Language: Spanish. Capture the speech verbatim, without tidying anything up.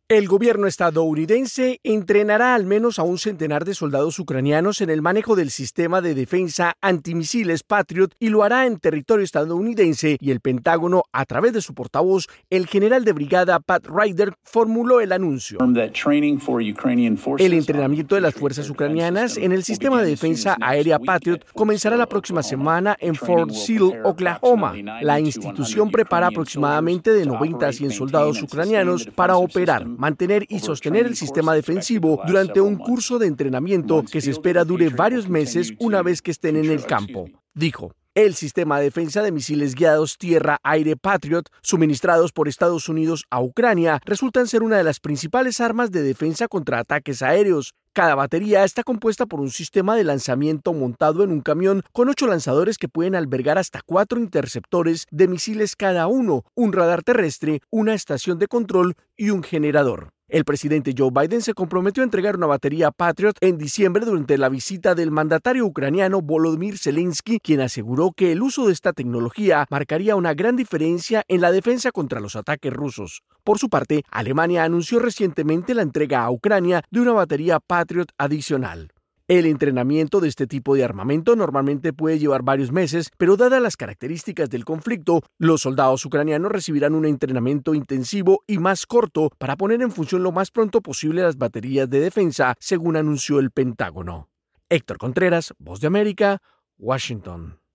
El gobierno estadounidense entrenará al menos a un centenar de soldados ucranianos en el manejo del sistema de defensa antimisiles Patriot y lo hará en territorio estadounidense, y el Pentágono, a través de su portavoz, el general de brigada Pat Ryder, formuló el anuncio. El entrenamiento de las fuerzas ucranianas en el sistema de defensa aérea Patriot comenzará la próxima semana en Fort Sill, Oklahoma. La institución prepara aproximadamente de noventa a cien soldados ucranianos para operar, mantener y sostener el sistema defensivo durante un curso de entrenamiento que se espera dure varios meses una vez que estén en el campo, dijo. El sistema de defensa de misiles guiados tierra-aire Patriot, suministrados por Estados Unidos a Ucrania, resultan ser una de las principales armas de defensa contra ataques aéreos. Cada batería está compuesta por un sistema de lanzamiento montado en un camión con ocho lanzadores que pueden albergar hasta cuatro interceptores de misiles cada uno, un radar terrestre, una estación de control y un generador. El presidente Joe Biden se comprometió a entregar una batería Patriot en diciembre durante la visita del mandatario ucraniano Volodymyr Zelensky, quien aseguró que el uso de esta tecnología marcaría una gran diferencia en la defensa contra los ataques rusos. Por su parte, Alemania anunció recientemente la entrega a Ucrania de una batería Patriot adicional. El entrenamiento de este tipo de armamento normalmente puede llevar varios meses, pero dadas las características del conflicto, los soldados ucranianos recibirán un entrenamiento intensivo y más corto para poner en función lo más pronto posible las baterías de defensa, según anunció el Pentágono. Héctor Contreras, Voz de América, Washington.